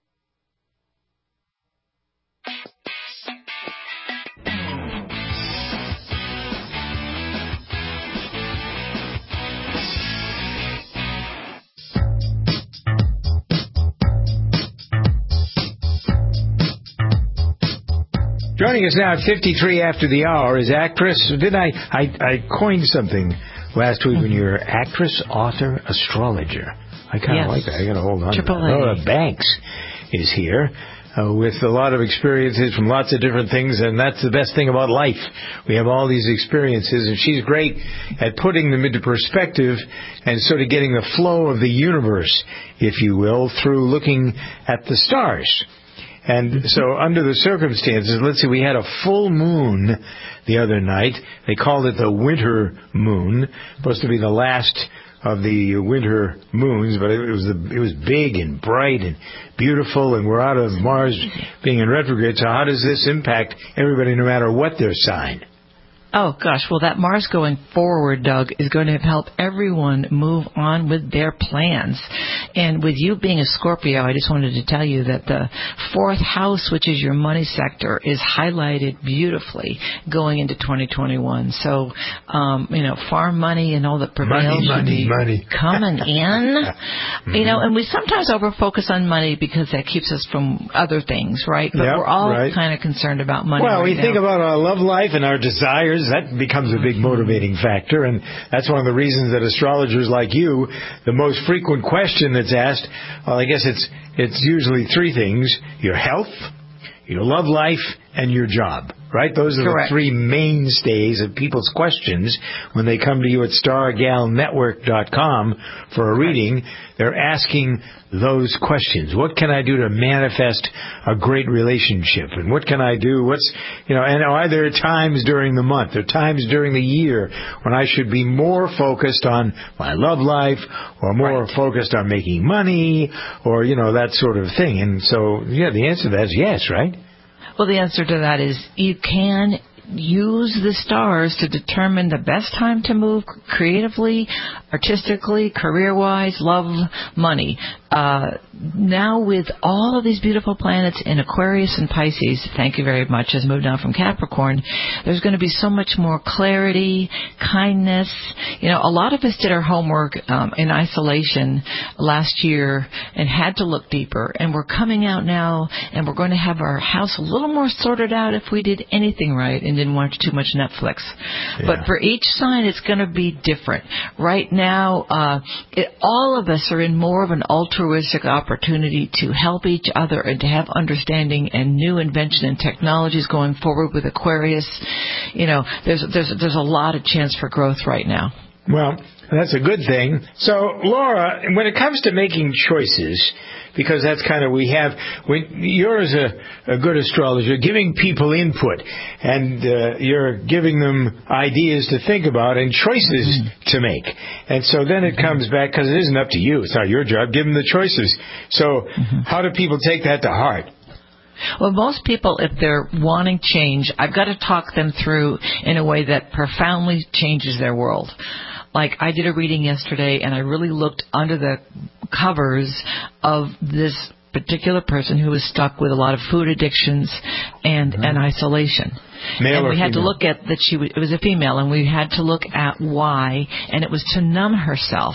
Joining us now at 53 after the hour is actress. Did I coined something last week when you were actress, author, astrologer. I kind of like that. I got to hold on. Nora Banks is here with a lot of experiences from lots of different things, and that's the best thing about life. We have all these experiences, and she's great at putting them into perspective and sort of getting the flow of the universe, if you will, through looking at the stars. And so under the circumstances, let's see, we had a full moon the other night. They called it the winter moon, supposed to be the last of the winter moons, but it was big and bright and beautiful, and we're out of Mars being in retrograde. So how does this impact everybody no matter what their sign? Oh, gosh. Well, that Mars going forward, Doug, is going to help everyone move on with their plans. And with you being a Scorpio, I just wanted to tell you that the fourth house, which is your money sector, is highlighted beautifully going into 2021. So, farm money and all that prevails money coming in. And we sometimes over-focus on money because that keeps us from other things, right? But we're all kind of concerned about money. Well, we think about our love life and our desires. That becomes a big motivating factor, and that's one of the reasons that astrologers like you, the most frequent question that's asked, well, I guess it's usually three things: your health, your love life, and your job. Right? Those are the three mainstays of people's questions when they come to you at StarGalNetwork.com for a reading. They're asking those questions. What can I do to manifest a great relationship? And what can I do? And are there times during the month or times during the year when I should be more focused on my love life or more focused on making money or, that sort of thing? And so, the answer to that is yes, right? Well, the answer to that is you can use the stars to determine the best time to move creatively, artistically, career-wise, love, money. Now with all of these beautiful planets in Aquarius and Pisces, thank you very much, has moved on from Capricorn, there's going to be so much more clarity, kindness. You know, a lot of us did our homework in isolation last year and had to look deeper, and we're coming out now, and we're going to have our house a little more sorted out if we did anything right and didn't watch too much Netflix. Yeah. But for each sign, it's going to be different. Right now, all of us are in more of an altruistic opportunity to help each other and to have understanding and new invention and technologies going forward with Aquarius. You know, there's a lot of chance for growth right now. Well, that's a good thing. So, Laura, when it comes to making choices, because that's kind of you're as a good astrologer, giving people input, and you're giving them ideas to think about and choices to make. And so then it comes back, because it isn't up to you. It's not your job. Give them the choices. So how do people take that to heart? Well, most people, if they're wanting change, I've got to talk them through in a way that profoundly changes their world. Like, I did a reading yesterday, and I really looked under the covers of this particular person who was stuck with a lot of food addictions and isolation. Male and we had female? to look at that it was a female, and we had to look at why, and it was to numb herself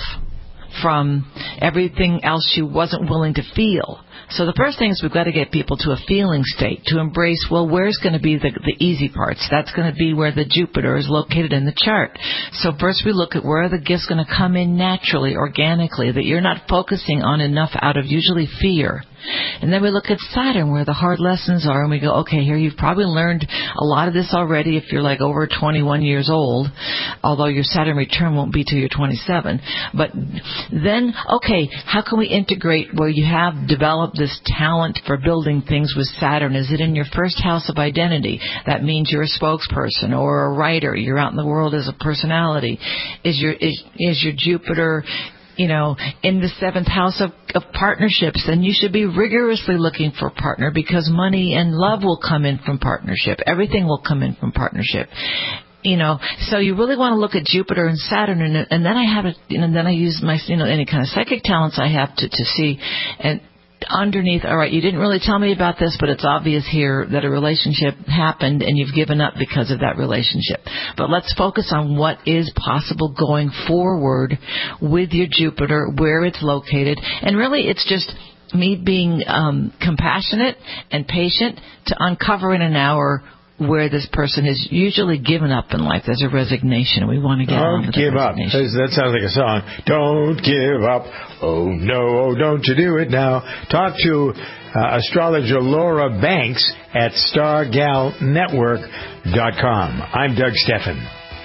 from everything else she wasn't willing to feel. So the first thing is we've got to get people to a feeling state, to embrace, well, where's going to be the easy parts? That's going to be where the Jupiter is located in the chart. So first we look at where are the gifts going to come in naturally, organically, that you're not focusing on enough out of usually fear. And then we look at Saturn, where the hard lessons are, and we go, okay, here you've probably learned a lot of this already if you're like over 21 years old, although your Saturn return won't be till you're 27. But then, okay, how can we integrate where you have developed this talent for building things with Saturn? Is it in your first house of identity? That means you're a spokesperson or a writer. You're out in the world as a personality. Is your Jupiter, you know, in the seventh house of partnerships, then you should be rigorously looking for a partner, because money and love will come in from partnership. Everything will come in from partnership. You know, so you really want to look at Jupiter and Saturn, and then I use my, any kind of psychic talents I have to see, and underneath, all right, you didn't really tell me about this, but it's obvious here that a relationship happened and you've given up because of that relationship. But let's focus on what is possible going forward with your Jupiter, where it's located. And really, it's just me being compassionate and patient to uncover in an hour where this person has usually given up in life. There's a resignation. We want to get on with the resignation. Don't give up. That sounds like a song. Don't give up. Oh, no, don't you do it now. Talk to astrologer Laura Banks at StarGalNetwork.com. I'm Doug Steffen.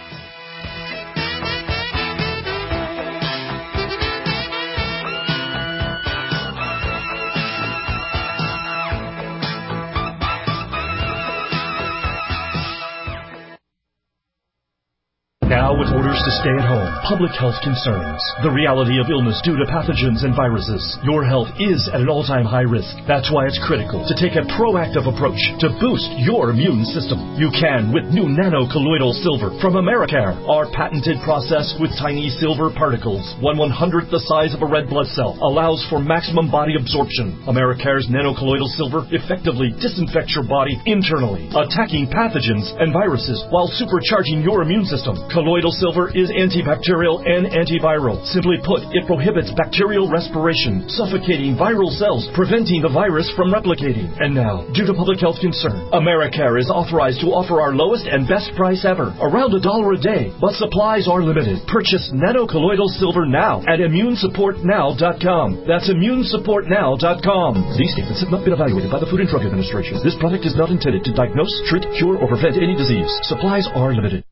Now with orders to stay at home, public health concerns, the reality of illness due to pathogens and viruses, your health is at an all-time high risk. That's why it's critical to take a proactive approach to boost your immune system. You can with new nano-colloidal silver from Americare, our patented process with tiny silver particles, 1/100th the size of a red blood cell, allows for maximum body absorption. Americare's nano-colloidal silver effectively disinfects your body internally, attacking pathogens and viruses while supercharging your immune system. Colloidal silver is antibacterial and antiviral. Simply put, it prohibits bacterial respiration, suffocating viral cells, preventing the virus from replicating. And now, due to public health concern, Americare is authorized to offer our lowest and best price ever, around $1 a day, but supplies are limited. Purchase nano-colloidal silver now at immunesupportnow.com. That's immunesupportnow.com. These statements have not been evaluated by the Food and Drug Administration. This product is not intended to diagnose, treat, cure, or prevent any disease. Supplies are limited.